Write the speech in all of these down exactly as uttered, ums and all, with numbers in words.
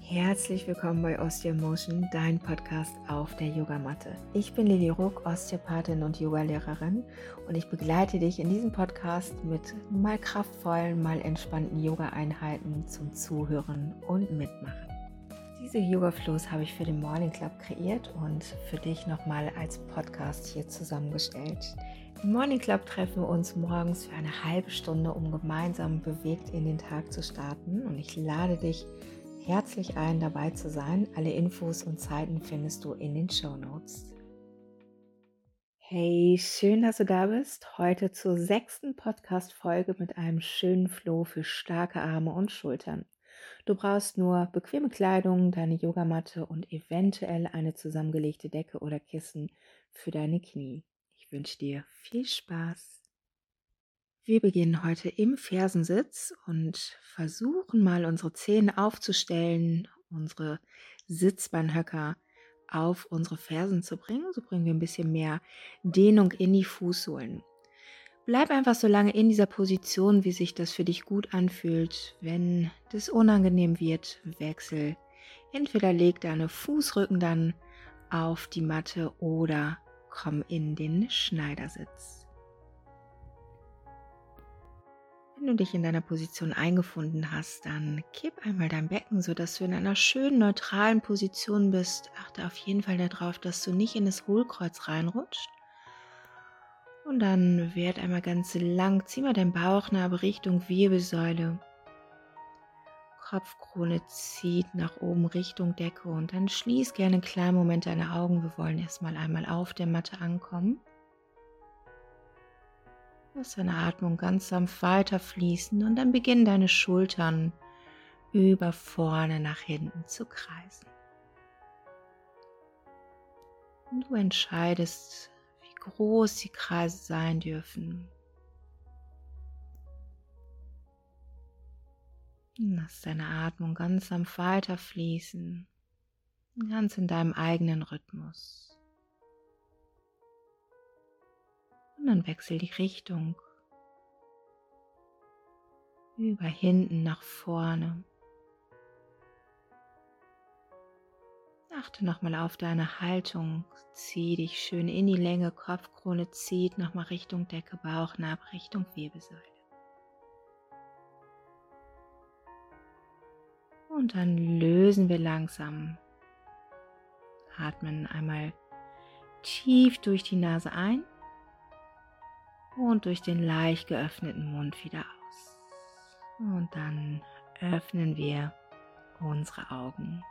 Herzlich willkommen bei Osteomotion, dein Podcast auf der Yogamatte. Ich bin Lili Ruck, Osteopathin und Yogalehrerin und ich begleite dich in diesem Podcast mit mal kraftvollen, mal entspannten Yoga-Einheiten zum Zuhören und Mitmachen. Diese Yoga-Flows habe ich für den Morning Club kreiert und für dich nochmal als Podcast hier zusammengestellt. Im Morning Club treffen wir uns morgens für eine halbe Stunde, um gemeinsam bewegt in den Tag zu starten, und ich lade dich herzlich ein, dabei zu sein. Alle Infos und Zeiten findest du in den Shownotes. Hey, schön, dass du da bist. Heute zur sechsten Podcast-Folge mit einem schönen Flow für starke Arme und Schultern. Du brauchst nur bequeme Kleidung, deine Yogamatte und eventuell eine zusammengelegte Decke oder Kissen für deine Knie. Ich wünsche dir viel Spaß. Wir beginnen heute im Fersensitz und versuchen mal unsere Zehen aufzustellen, unsere Sitzbeinhöcker auf unsere Fersen zu bringen. So bringen wir ein bisschen mehr Dehnung in die Fußsohlen. Bleib einfach so lange in dieser Position, wie sich das für dich gut anfühlt. Wenn das unangenehm wird, wechsel. Entweder leg deine Fußrücken dann auf die Matte oder komm in den Schneidersitz. Wenn du dich in deiner Position eingefunden hast, dann kipp einmal dein Becken, sodass du in einer schönen, neutralen Position bist. Achte auf jeden Fall darauf, dass du nicht in das Hohlkreuz reinrutscht. Und dann werd einmal ganz lang, zieh mal deinen Bauchnabel Richtung Wirbelsäule. Kopfkrone zieht nach oben Richtung Decke und dann schließ gerne einen kleinen Moment deine Augen. Wir wollen erstmal einmal auf der Matte ankommen. Lass deine Atmung ganz sanft weiter fließen und dann beginnen deine Schultern über vorne nach hinten zu kreisen. Und du entscheidest, wie groß die Kreise sein dürfen. Lass deine Atmung ganz sanft weiter fließen, ganz in deinem eigenen Rhythmus. Und dann wechsel die Richtung über hinten nach vorne. Achte nochmal auf deine Haltung. Zieh dich schön in die Länge. Kopfkrone zieht nochmal Richtung Decke, Bauchnabel Richtung Wirbelsäule. Und dann lösen wir langsam. Atmen einmal tief durch die Nase ein. Und durch den leicht geöffneten Mund wieder aus. Und dann öffnen wir unsere Augen.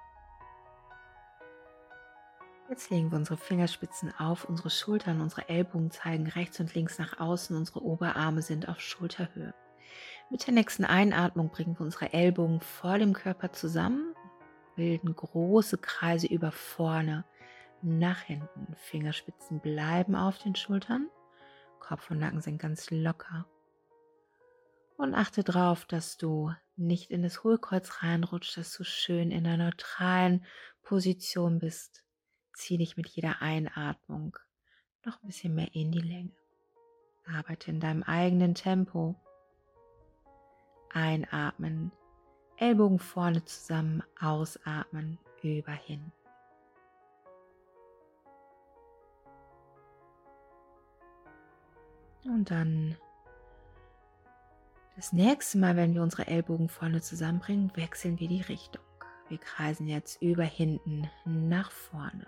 Jetzt legen wir unsere Fingerspitzen auf unsere Schultern, unsere Ellbogen zeigen rechts und links nach außen, unsere Oberarme sind auf Schulterhöhe. Mit der nächsten Einatmung bringen wir unsere Ellbogen vor dem Körper zusammen, bilden große Kreise über vorne nach hinten. Fingerspitzen bleiben auf den Schultern. Kopf und Nacken sind ganz locker. Und achte darauf, dass du nicht in das Hohlkreuz reinrutscht, dass du schön in einer neutralen Position bist. Zieh dich mit jeder Einatmung noch ein bisschen mehr in die Länge. Arbeite in deinem eigenen Tempo. Einatmen, Ellbogen vorne zusammen, ausatmen, über hin. Und dann das nächste Mal, wenn wir unsere Ellbogen vorne zusammenbringen, wechseln wir die Richtung. Wir kreisen jetzt über hinten nach vorne.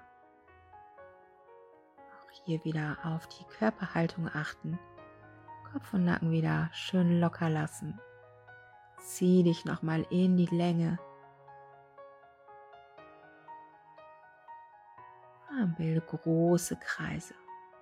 Auch hier wieder auf die Körperhaltung achten. Kopf und Nacken wieder schön locker lassen. Zieh dich nochmal in die Länge. Bilde große Kreise.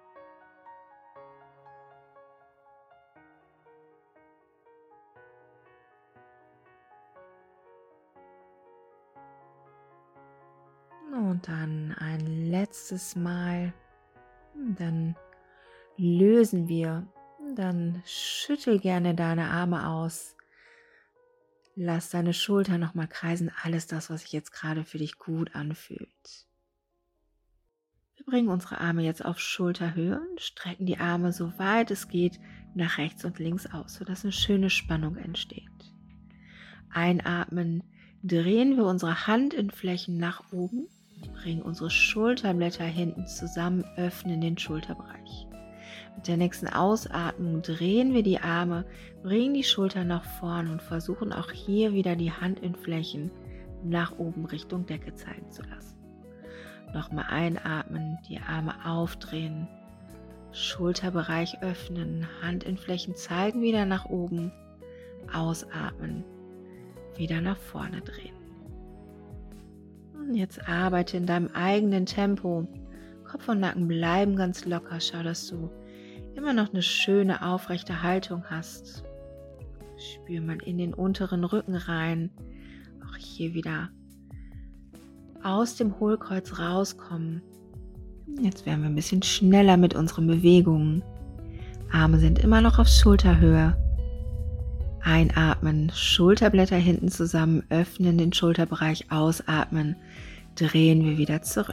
Und dann ein letztes Mal. Dann lösen wir. Dann schüttel gerne deine Arme aus. Lass deine Schultern nochmal kreisen. Alles das, was sich jetzt gerade für dich gut anfühlt. Wir bringen unsere Arme jetzt auf Schulterhöhe und strecken die Arme so weit es geht nach rechts und links aus, sodass eine schöne Spannung entsteht. Einatmen, drehen wir unsere Handinnenflächen nach oben, bringen unsere Schulterblätter hinten zusammen, öffnen den Schulterbereich. Mit der nächsten Ausatmung drehen wir die Arme, bringen die Schultern nach vorne und versuchen auch hier wieder die Handinnenflächen nach oben Richtung Decke zeigen zu lassen. Nochmal einatmen, die Arme aufdrehen, Schulterbereich öffnen, Handinnenflächen zeigen wieder nach oben, ausatmen, wieder nach vorne drehen. Und jetzt arbeite in deinem eigenen Tempo. Kopf und Nacken bleiben ganz locker. Schau, dass du immer noch eine schöne aufrechte Haltung hast. Spür mal in den unteren Rücken rein. Auch hier wieder aus dem Hohlkreuz rauskommen. Jetzt werden wir ein bisschen schneller mit unseren Bewegungen. Arme sind immer noch auf Schulterhöhe. Einatmen, Schulterblätter hinten zusammen, öffnen den Schulterbereich, ausatmen, drehen wir wieder zurück.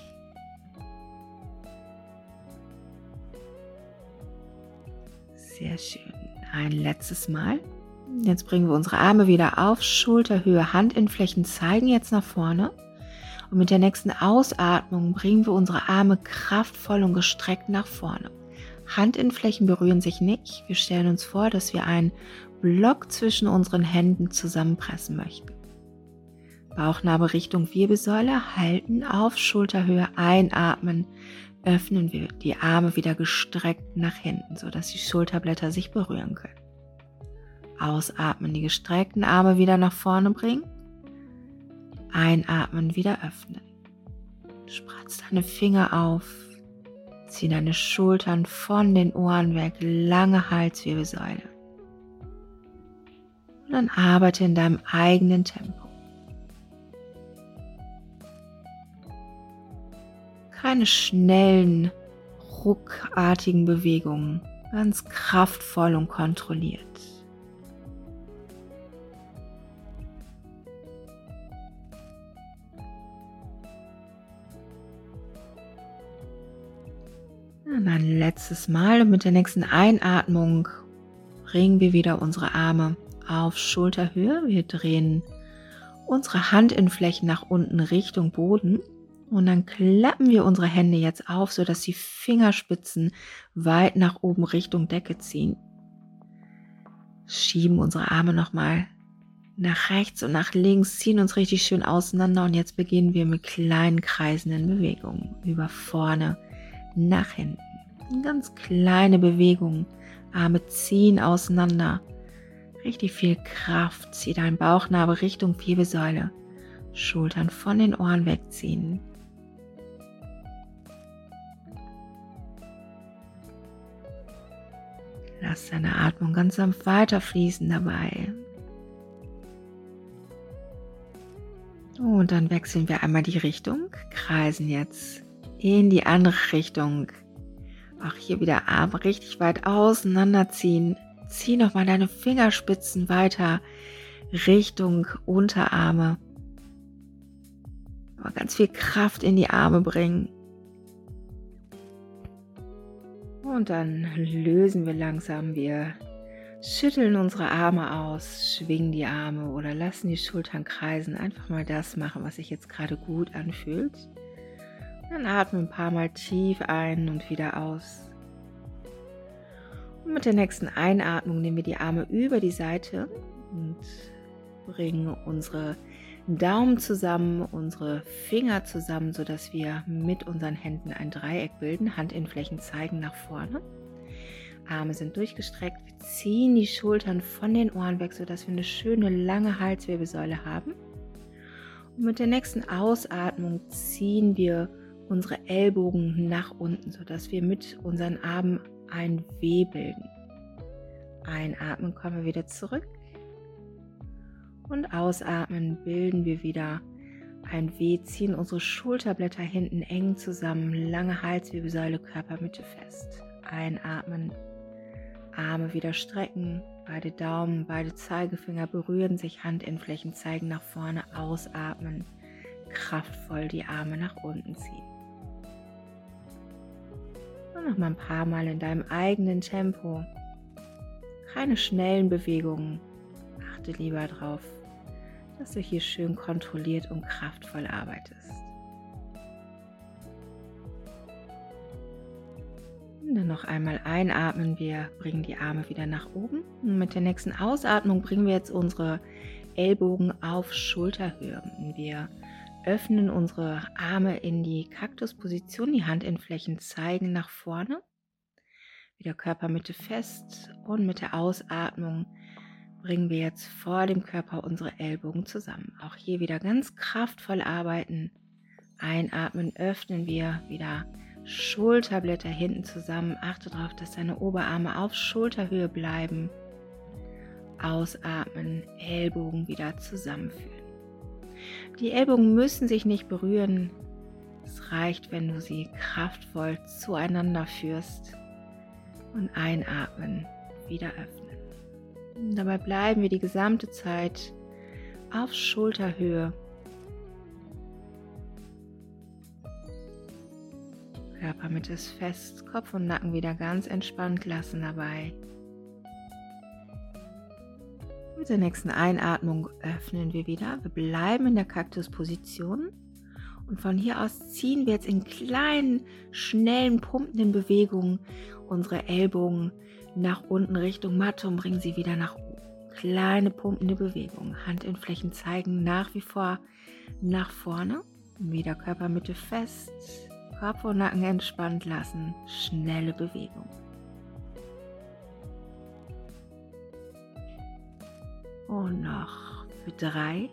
Sehr schön. Ein letztes Mal. Jetzt bringen wir unsere Arme wieder auf Schulterhöhe, Handinnenflächen zeigen jetzt nach vorne. Und mit der nächsten Ausatmung bringen wir unsere Arme kraftvoll und gestreckt nach vorne. Handinnenflächen berühren sich nicht. Wir stellen uns vor, dass wir einen Block zwischen unseren Händen zusammenpressen möchten. Bauchnabel Richtung Wirbelsäule, halten auf Schulterhöhe, einatmen, öffnen wir die Arme wieder gestreckt nach hinten, sodass die Schulterblätter sich berühren können. Ausatmen, die gestreckten Arme wieder nach vorne bringen. Einatmen, wieder öffnen. Spreiz deine Finger auf. Zieh deine Schultern von den Ohren weg, lange Halswirbelsäule. Und dann arbeite in deinem eigenen Tempo. Keine schnellen, ruckartigen Bewegungen, ganz kraftvoll und kontrolliert. Und ein letztes Mal und mit der nächsten Einatmung bringen wir wieder unsere Arme auf Schulterhöhe. Wir drehen unsere Handinnenflächen nach unten Richtung Boden und dann klappen wir unsere Hände jetzt auf, sodass die Fingerspitzen weit nach oben Richtung Decke ziehen. Schieben unsere Arme nochmal nach rechts und nach links, ziehen uns richtig schön auseinander und jetzt beginnen wir mit kleinen kreisenden Bewegungen über vorne nach hinten. Ganz kleine Bewegungen. Arme ziehen auseinander. Richtig viel Kraft. Zieh deinen Bauchnabel Richtung Wirbelsäule. Schultern von den Ohren wegziehen. Lass deine Atmung ganz sanft weiterfließen dabei. Und dann wechseln wir einmal die Richtung. Kreisen jetzt in die andere Richtung. Auch hier wieder Arme richtig weit auseinanderziehen. Zieh nochmal deine Fingerspitzen weiter Richtung Unterarme. Aber ganz viel Kraft in die Arme bringen. Und dann lösen wir langsam. Wir schütteln unsere Arme aus, schwingen die Arme oder lassen die Schultern kreisen. Einfach mal das machen, was sich jetzt gerade gut anfühlt. Dann atmen ein paar Mal tief ein und wieder aus. Und mit der nächsten Einatmung nehmen wir die Arme über die Seite und bringen unsere Daumen zusammen, unsere Finger zusammen, sodass wir mit unseren Händen ein Dreieck bilden. Handinnenflächen zeigen nach vorne. Arme sind durchgestreckt. Wir ziehen die Schultern von den Ohren weg, sodass wir eine schöne lange Halswirbelsäule haben. Und mit der nächsten Ausatmung ziehen wir unsere Ellbogen nach unten, sodass wir mit unseren Armen ein W bilden. Einatmen, kommen wir wieder zurück. Und ausatmen, bilden wir wieder ein W, ziehen unsere Schulterblätter hinten eng zusammen, lange Halswirbelsäule, Körpermitte fest. Einatmen, Arme wieder strecken, beide Daumen, beide Zeigefinger berühren sich, Handinnenflächen zeigen nach vorne, ausatmen, kraftvoll die Arme nach unten ziehen. Und noch mal ein paar Mal in deinem eigenen Tempo. Keine schnellen Bewegungen. Achte lieber darauf, dass du hier schön kontrolliert und kraftvoll arbeitest. Und dann noch einmal einatmen, wir bringen die Arme wieder nach oben. Und mit der nächsten Ausatmung bringen wir jetzt unsere Ellbogen auf Schulterhöhe. Wir öffnen unsere Arme in die Kaktusposition, die Handinnenflächen zeigen nach vorne. Wieder Körpermitte fest und mit der Ausatmung bringen wir jetzt vor dem Körper unsere Ellbogen zusammen. Auch hier wieder ganz kraftvoll arbeiten. Einatmen, öffnen wir wieder Schulterblätter hinten zusammen. Achte darauf, dass deine Oberarme auf Schulterhöhe bleiben. Ausatmen, Ellbogen wieder zusammenführen. Die Ellbogen müssen sich nicht berühren. Es reicht, wenn du sie kraftvoll zueinander führst. Und einatmen, wieder öffnen. Und dabei bleiben wir die gesamte Zeit auf Schulterhöhe. Körpermitte ist fest, Kopf und Nacken wieder ganz entspannt lassen dabei. Mit der nächsten Einatmung öffnen wir wieder. Wir bleiben in der Kaktusposition und von hier aus ziehen wir jetzt in kleinen, schnellen, pumpenden Bewegungen unsere Ellbogen nach unten Richtung Matte und bringen sie wieder nach oben. Kleine pumpende Bewegungen. Handinnenflächen zeigen nach wie vor nach vorne. Wieder Körpermitte fest. Kopf und Nacken entspannt lassen. Schnelle Bewegung. Und noch für drei,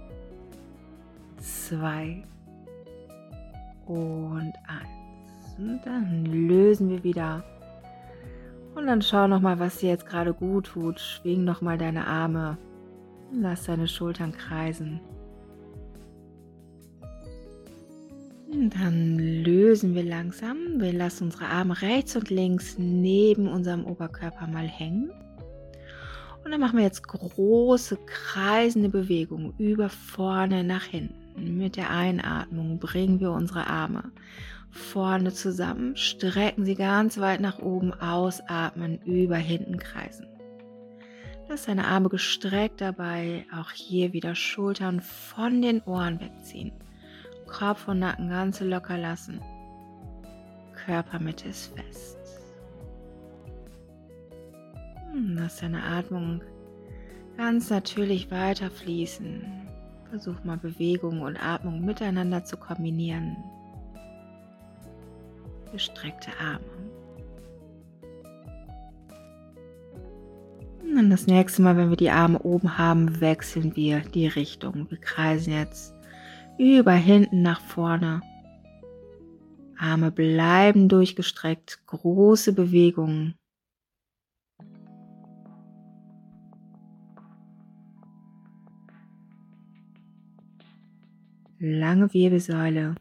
zwei und eins. Und dann lösen wir wieder. Und dann schau nochmal, was dir jetzt gerade gut tut. Schwing nochmal deine Arme. Lass deine Schultern kreisen. Und dann lösen wir langsam. Wir lassen unsere Arme rechts und links neben unserem Oberkörper mal hängen. Und dann machen wir jetzt große, kreisende Bewegungen über vorne nach hinten. Mit der Einatmung bringen wir unsere Arme vorne zusammen, strecken sie ganz weit nach oben, ausatmen, über hinten kreisen. Lass deine Arme gestreckt dabei, auch hier wieder Schultern von den Ohren wegziehen. Kopf und Nacken ganz locker lassen. Körpermitte ist fest. Lass deine Atmung ganz natürlich weiter fließen. Versuch mal Bewegung und Atmung miteinander zu kombinieren. Gestreckte Arme. Und dann das nächste Mal, wenn wir die Arme oben haben, wechseln wir die Richtung. Wir kreisen jetzt über hinten nach vorne. Arme bleiben durchgestreckt, große Bewegungen. Lange Wirbelsäule.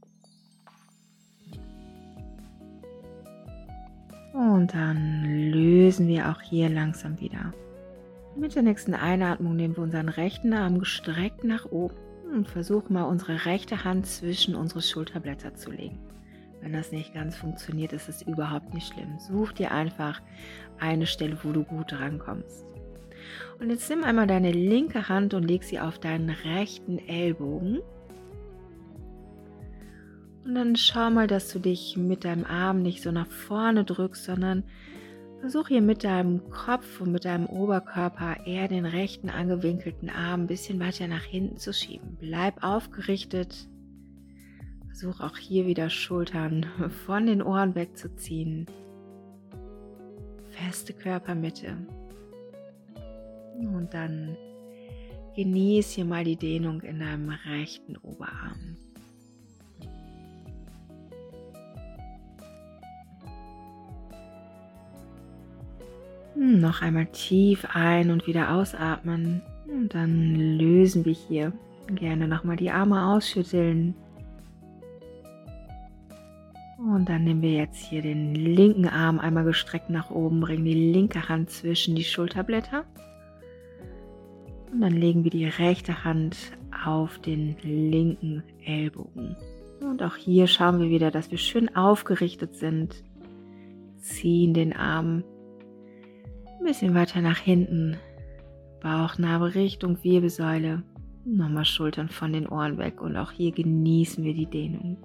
Und dann lösen wir auch hier langsam wieder. Mit der nächsten Einatmung nehmen wir unseren rechten Arm gestreckt nach oben und versuchen mal unsere rechte Hand zwischen unsere Schulterblätter zu legen. Wenn das nicht ganz funktioniert, ist es überhaupt nicht schlimm. Such dir einfach eine Stelle, wo du gut rankommst. Und jetzt nimm einmal deine linke Hand und leg sie auf deinen rechten Ellbogen. Und dann schau mal, dass du dich mit deinem Arm nicht so nach vorne drückst, sondern versuch hier mit deinem Kopf und mit deinem Oberkörper eher den rechten angewinkelten Arm ein bisschen weiter nach hinten zu schieben. Bleib aufgerichtet. Versuch auch hier wieder Schultern von den Ohren wegzuziehen. Feste Körpermitte. Und dann genieß hier mal die Dehnung in deinem rechten Oberarm. Noch einmal tief ein- und wieder ausatmen. Und dann lösen wir hier. Gerne nochmal die Arme ausschütteln. Und dann nehmen wir jetzt hier den linken Arm einmal gestreckt nach oben, bringen die linke Hand zwischen die Schulterblätter. Und dann legen wir die rechte Hand auf den linken Ellbogen. Und auch hier schauen wir wieder, dass wir schön aufgerichtet sind. Ziehen den Arm ein bisschen weiter nach hinten, Bauchnabel Richtung Wirbelsäule. Nochmal Schultern von den Ohren weg und auch hier genießen wir die Dehnung.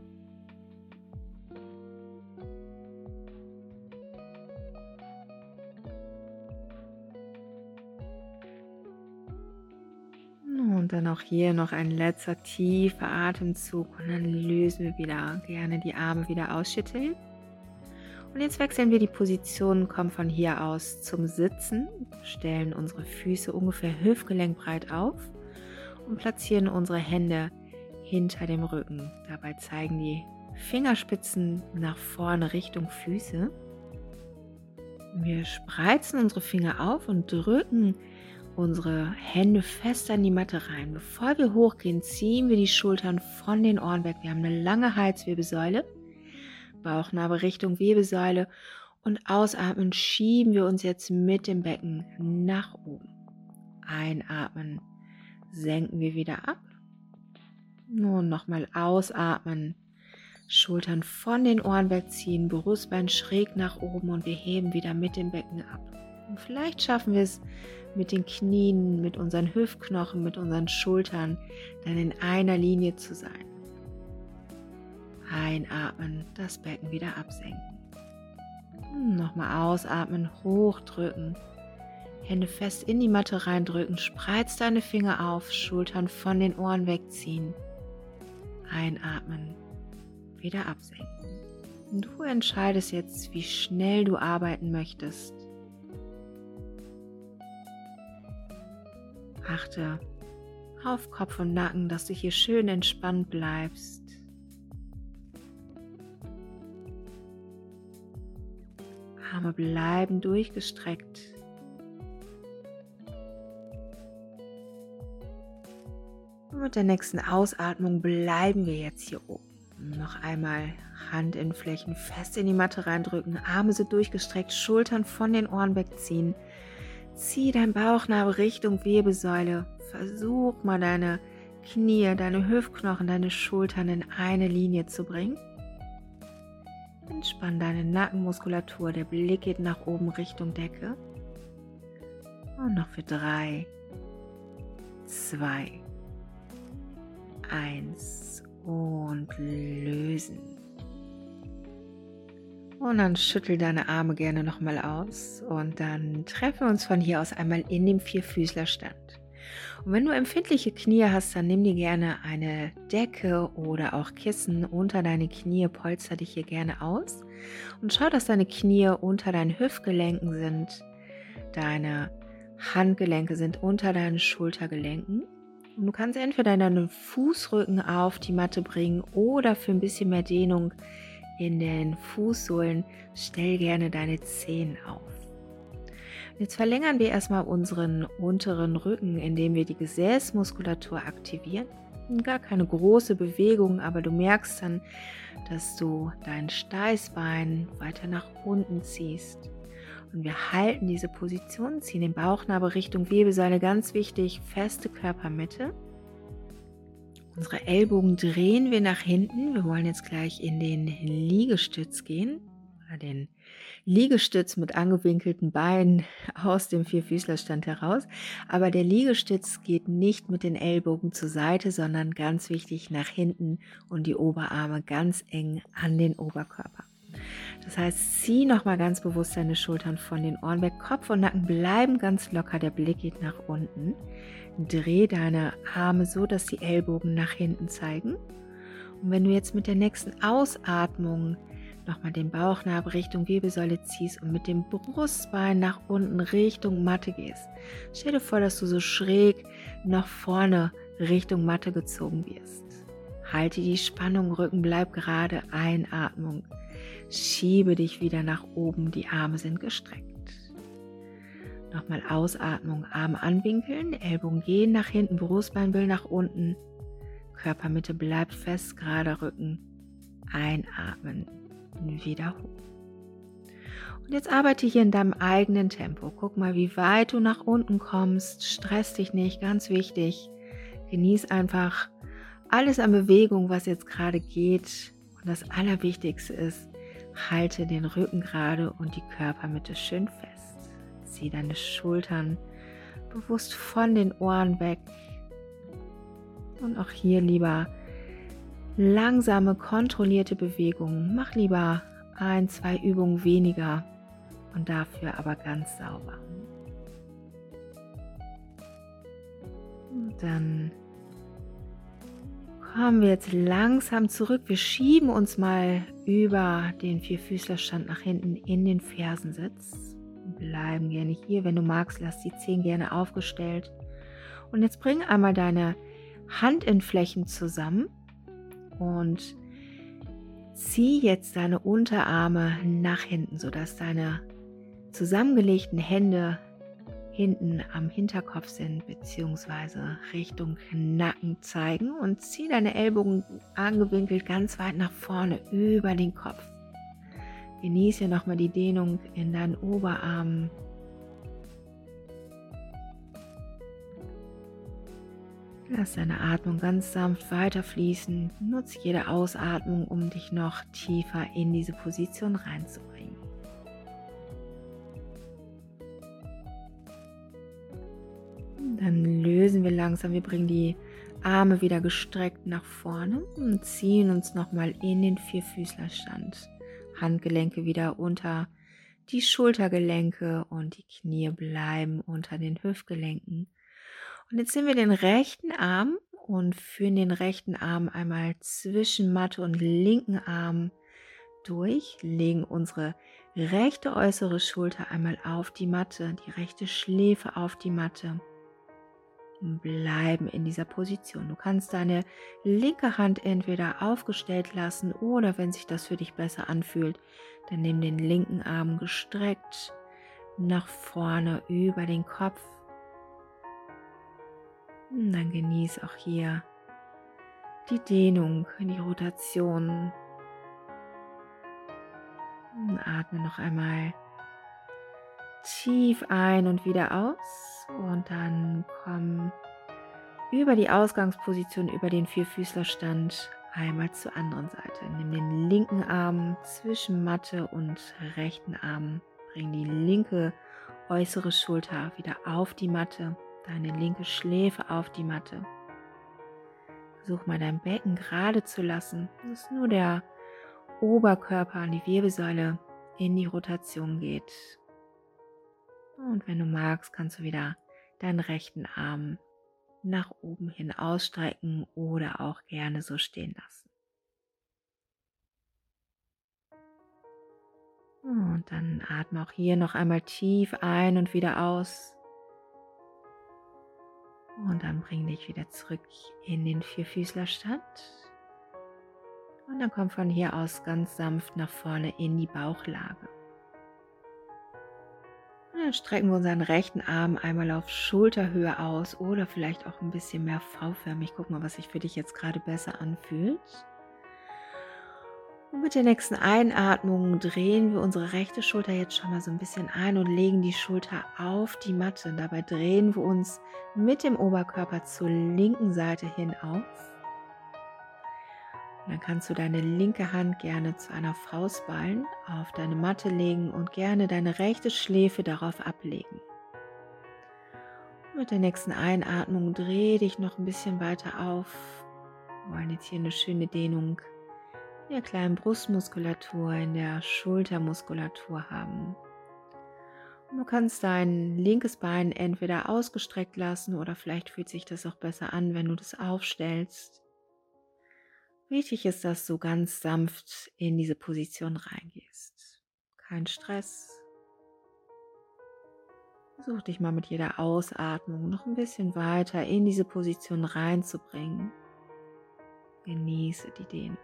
Und dann auch hier noch ein letzter tiefer Atemzug und dann lösen wir wieder gerne die Arme wieder ausschütteln. Und jetzt wechseln wir die Position, kommen von hier aus zum Sitzen, stellen unsere Füße ungefähr hüftgelenkbreit auf und platzieren unsere Hände hinter dem Rücken. Dabei zeigen die Fingerspitzen nach vorne Richtung Füße. Wir spreizen unsere Finger auf und drücken unsere Hände fest an die Matte rein. Bevor wir hochgehen, ziehen wir die Schultern von den Ohren weg. Wir haben eine lange Halswirbelsäule, Bauchnabel Richtung Wirbelsäule und ausatmen schieben wir uns jetzt mit dem Becken nach oben. Einatmen, senken wir wieder ab. Nun nochmal ausatmen, Schultern von den Ohren wegziehen, Brustbein schräg nach oben und wir heben wieder mit dem Becken ab. Und vielleicht schaffen wir es mit den Knien, mit unseren Hüftknochen, mit unseren Schultern dann in einer Linie zu sein. Einatmen, das Becken wieder absenken. Nochmal ausatmen, hochdrücken. Hände fest in die Matte reindrücken, spreiz deine Finger auf, Schultern von den Ohren wegziehen. Einatmen, wieder absenken. Und du entscheidest jetzt, wie schnell du arbeiten möchtest. Achte auf Kopf und Nacken, dass du hier schön entspannt bleibst. Arme bleiben durchgestreckt. Und mit der nächsten Ausatmung bleiben wir jetzt hier oben. Noch einmal Handinnenflächen fest in die Matte reindrücken, Arme sind durchgestreckt, Schultern von den Ohren wegziehen. Zieh dein Bauchnabel Richtung Wirbelsäule. Versuch mal deine Knie, deine Hüftknochen, deine Schultern in eine Linie zu bringen. Entspann deine Nackenmuskulatur, der Blick geht nach oben Richtung Decke. Und noch für drei, zwei, eins und lösen. Und dann schüttel deine Arme gerne nochmal aus und dann treffen wir uns von hier aus einmal in dem Vierfüßlerstand. Und wenn du empfindliche Knie hast, dann nimm dir gerne eine Decke oder auch Kissen unter deine Knie, polster dich hier gerne aus und schau, dass deine Knie unter deinen Hüftgelenken sind, deine Handgelenke sind unter deinen Schultergelenken. Und du kannst entweder deinen Fußrücken auf die Matte bringen oder für ein bisschen mehr Dehnung in den Fußsohlen stell gerne deine Zehen auf. Jetzt verlängern wir erstmal unseren unteren Rücken, indem wir die Gesäßmuskulatur aktivieren. Gar keine große Bewegung, aber du merkst dann, dass du dein Steißbein weiter nach unten ziehst. Und wir halten diese Position, ziehen den Bauchnabel Richtung Wirbelsäule, ganz wichtig, feste Körpermitte. Unsere Ellbogen drehen wir nach hinten. Wir wollen jetzt gleich in den Liegestütz gehen. Oder den Liegestütz mit angewinkelten Beinen aus dem Vierfüßlerstand heraus. Aber der Liegestütz geht nicht mit den Ellbogen zur Seite, sondern ganz wichtig nach hinten und die Oberarme ganz eng an den Oberkörper. Das heißt, zieh nochmal ganz bewusst deine Schultern von den Ohren weg. Kopf und Nacken bleiben ganz locker, der Blick geht nach unten. Dreh deine Arme so, dass die Ellbogen nach hinten zeigen. Und wenn du jetzt mit der nächsten Ausatmung nochmal den Bauchnabel Richtung Wirbelsäule ziehst und mit dem Brustbein nach unten Richtung Matte gehst, stell dir vor, dass du so schräg nach vorne Richtung Matte gezogen wirst. Halte die Spannung, Rücken bleib gerade, Einatmung. Schiebe dich wieder nach oben, die Arme sind gestreckt. Nochmal Ausatmung, Arme anwinkeln, Ellbogen gehen nach hinten, Brustbein will nach unten. Körpermitte bleibt fest, gerader Rücken. Einatmen, wieder hoch. Und jetzt arbeite hier in deinem eigenen Tempo. Guck mal, wie weit du nach unten kommst. Stress dich nicht, ganz wichtig. Genieß einfach alles an Bewegung, was jetzt gerade geht. Und das Allerwichtigste ist, halte den Rücken gerade und die Körpermitte schön fest. Zieh deine Schultern bewusst von den Ohren weg. Und auch hier lieber langsame, kontrollierte Bewegungen. Mach lieber ein, zwei Übungen weniger und dafür aber ganz sauber. Und dann kommen wir jetzt langsam zurück. Wir schieben uns mal über den Vierfüßlerstand nach hinten in den Fersensitz. Bleiben gerne hier. Wenn du magst, lass die Zehen gerne aufgestellt. Und jetzt bring einmal deine Handinnenflächen zusammen und zieh jetzt deine Unterarme nach hinten, sodass deine zusammengelegten Hände hinten am Hinterkopf sind, beziehungsweise Richtung Nacken zeigen, und zieh deine Ellbogen angewinkelt ganz weit nach vorne über den Kopf. Genieße nochmal die Dehnung in deinen Oberarmen. Lass deine Atmung ganz sanft weiterfließen. Nutze jede Ausatmung, um dich noch tiefer in diese Position reinzubringen. Dann lösen wir langsam. Wir bringen die Arme wieder gestreckt nach vorne und ziehen uns nochmal in den Vierfüßlerstand. Handgelenke wieder unter die Schultergelenke und die Knie bleiben unter den Hüftgelenken. Und jetzt nehmen wir den rechten Arm und führen den rechten Arm einmal zwischen Matte und linken Arm durch, legen unsere rechte äußere Schulter einmal auf die Matte, die rechte Schläfe auf die Matte und bleiben in dieser Position. Du kannst deine linke Hand entweder aufgestellt lassen oder, wenn sich das für dich besser anfühlt, dann nimm den linken Arm gestreckt nach vorne über den Kopf. Und dann genieß auch hier die Dehnung, die Rotation. Und atme noch einmal tief ein und wieder aus. Und dann komm über die Ausgangsposition, über den Vierfüßlerstand einmal zur anderen Seite. Nimm den linken Arm zwischen Matte und rechten Arm. Bring die linke äußere Schulter wieder auf die Matte. Deine linke Schläfe auf die Matte. Versuch mal dein Becken gerade zu lassen, dass nur der Oberkörper an die Wirbelsäule in die Rotation geht. Und wenn du magst, kannst du wieder deinen rechten Arm nach oben hin ausstrecken oder auch gerne so stehen lassen. Und dann atme auch hier noch einmal tief ein und wieder aus. Und dann bring dich wieder zurück in den Vierfüßlerstand. Und dann komm von hier aus ganz sanft nach vorne in die Bauchlage. Und dann strecken wir unseren rechten Arm einmal auf Schulterhöhe aus oder vielleicht auch ein bisschen mehr V-förmig. Guck mal, was sich für dich jetzt gerade besser anfühlt. Und mit der nächsten Einatmung drehen wir unsere rechte Schulter jetzt schon mal so ein bisschen ein und legen die Schulter auf die Matte. Und dabei drehen wir uns mit dem Oberkörper zur linken Seite hin auf. Und dann kannst du deine linke Hand gerne zu einer Faustballen auf deine Matte legen und gerne deine rechte Schläfe darauf ablegen. Und mit der nächsten Einatmung dreh dich noch ein bisschen weiter auf. Wir wollen jetzt hier eine schöne Dehnung in der kleinen Brustmuskulatur, in der Schultermuskulatur haben. Und du kannst dein linkes Bein entweder ausgestreckt lassen oder vielleicht fühlt sich das auch besser an, wenn du das aufstellst. Wichtig ist, dass du ganz sanft in diese Position reingehst. Kein Stress. Versuch dich mal mit jeder Ausatmung noch ein bisschen weiter in diese Position reinzubringen. Genieße die Dehnung.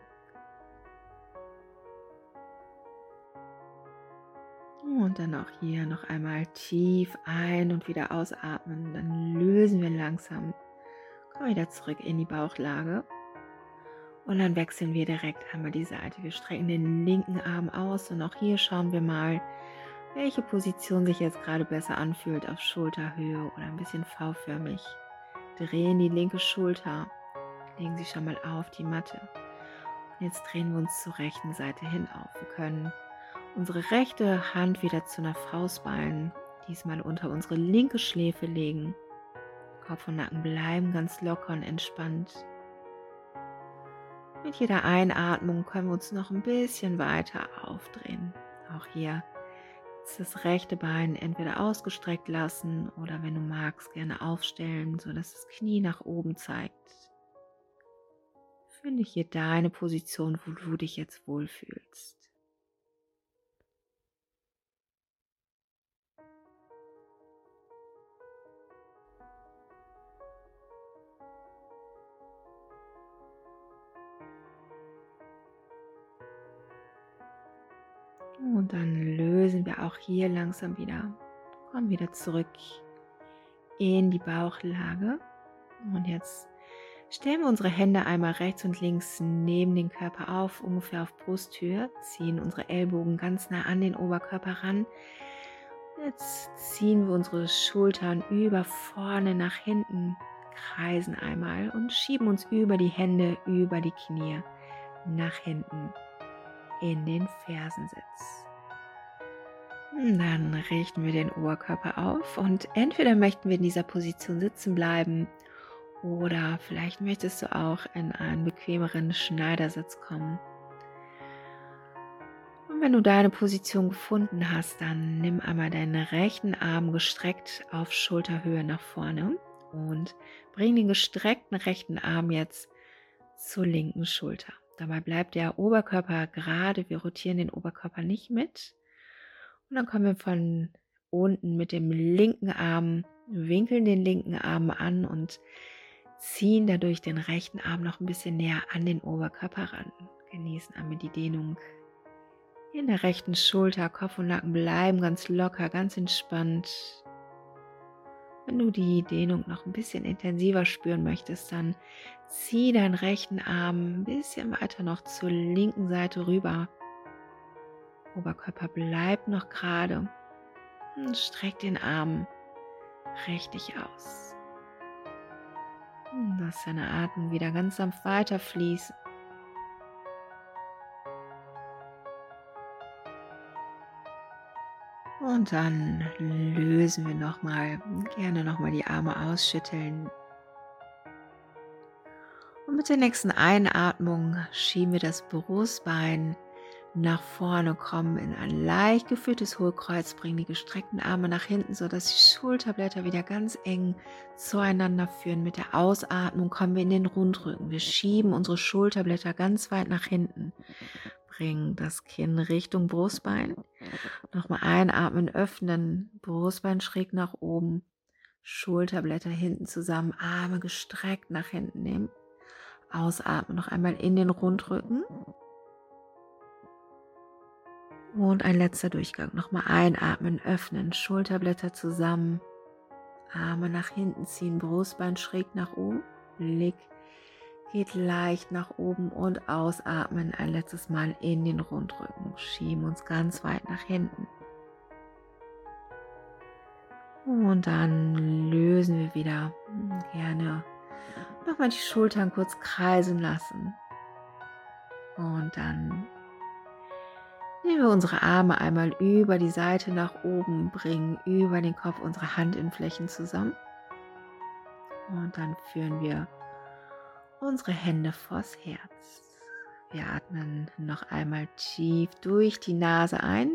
Und dann auch hier noch einmal tief ein- und wieder ausatmen. Dann lösen wir langsam. Komm wieder zurück in die Bauchlage. Und dann wechseln wir direkt einmal die Seite. Wir strecken den linken Arm aus und auch hier schauen wir mal, welche Position sich jetzt gerade besser anfühlt, auf Schulterhöhe oder ein bisschen V-förmig. Drehen die linke Schulter, legen sie schon mal auf die Matte. Und jetzt drehen wir uns zur rechten Seite hin auf. Wir können unsere rechte Hand wieder zu einer Faustballen, diesmal unter unsere linke Schläfe legen. Kopf und Nacken bleiben ganz locker und entspannt. Mit jeder Einatmung können wir uns noch ein bisschen weiter aufdrehen. Auch hier jetzt das rechte Bein entweder ausgestreckt lassen oder wenn du magst, gerne aufstellen, sodass das Knie nach oben zeigt. Finde hier deine Position, wo du dich jetzt wohlfühlst. Und dann lösen wir auch hier langsam wieder. Kommen wieder zurück in die Bauchlage. Und jetzt stellen wir unsere Hände einmal rechts und links neben den Körper auf, ungefähr auf Brusthöhe. Ziehen unsere Ellbogen ganz nah an den Oberkörper ran. Jetzt ziehen wir unsere Schultern über vorne nach hinten, kreisen einmal und schieben uns über die Hände, über die Knie nach hinten in den Fersensitz. Dann richten wir den Oberkörper auf und entweder möchten wir in dieser Position sitzen bleiben oder vielleicht möchtest du auch in einen bequemeren Schneidersitz kommen. Und wenn du deine Position gefunden hast, dann nimm einmal deinen rechten Arm gestreckt auf Schulterhöhe nach vorne und bring den gestreckten rechten Arm jetzt zur linken Schulter. Dabei bleibt der Oberkörper gerade, wir rotieren den Oberkörper nicht mit. Und dann kommen wir von unten mit dem linken Arm, winkeln den linken Arm an und ziehen dadurch den rechten Arm noch ein bisschen näher an den Oberkörper ran. Genießen einmal die Dehnung in der rechten Schulter, Kopf und Nacken bleiben ganz locker, ganz entspannt. Wenn du die Dehnung noch ein bisschen intensiver spüren möchtest, dann zieh deinen rechten Arm ein bisschen weiter noch zur linken Seite rüber. Oberkörper bleibt noch gerade und streck den Arm richtig aus. Lass deine Atmung wieder ganz sanft weiterfließen. Und dann lösen wir nochmal, gerne nochmal die Arme ausschütteln. Und mit der nächsten Einatmung schieben wir das Brustbein nach vorne, kommen in ein leicht geführtes Hohlkreuz, bringen die gestreckten Arme nach hinten, sodass die Schulterblätter wieder ganz eng zueinander führen. Mit der Ausatmung kommen wir in den Rundrücken. Wir schieben unsere Schulterblätter ganz weit nach hinten. Bringen das Kinn Richtung Brustbein. Nochmal einatmen, öffnen, Brustbein schräg nach oben, Schulterblätter hinten zusammen, Arme gestreckt nach hinten nehmen. Ausatmen, noch einmal in den Rundrücken. Und ein letzter Durchgang. Nochmal einatmen, öffnen, Schulterblätter zusammen, Arme nach hinten ziehen, Brustbein schräg nach oben, Blick geht leicht nach oben und ausatmen ein letztes Mal in den Rundrücken. Schieben uns ganz weit nach hinten. Und dann lösen wir wieder. Gerne nochmal die Schultern kurz kreisen lassen. Und dann nehmen wir unsere Arme einmal über die Seite nach oben, bringen über den Kopf unsere Handinnenflächen zusammen. Und dann führen wir unsere Hände vors Herz. Wir atmen noch einmal tief durch die Nase ein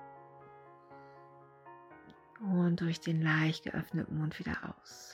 und durch den leicht geöffneten Mund wieder aus.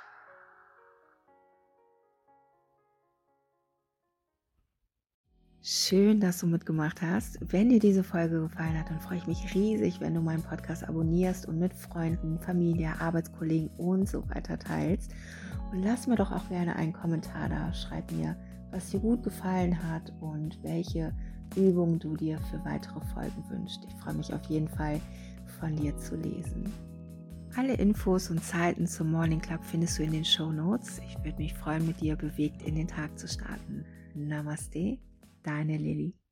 Schön, dass du mitgemacht hast. Wenn dir diese Folge gefallen hat, dann freue ich mich riesig, wenn du meinen Podcast abonnierst und mit Freunden, Familie, Arbeitskollegen und so weiter teilst. Und lass mir doch auch gerne einen Kommentar da. Schreib mir, was dir gut gefallen hat und welche Übungen du dir für weitere Folgen wünschst. Ich freue mich auf jeden Fall, von dir zu lesen. Alle Infos und Zeiten zum Morning Club findest du in den Shownotes. Ich würde mich freuen, mit dir bewegt in den Tag zu starten. Namaste, deine Lilly.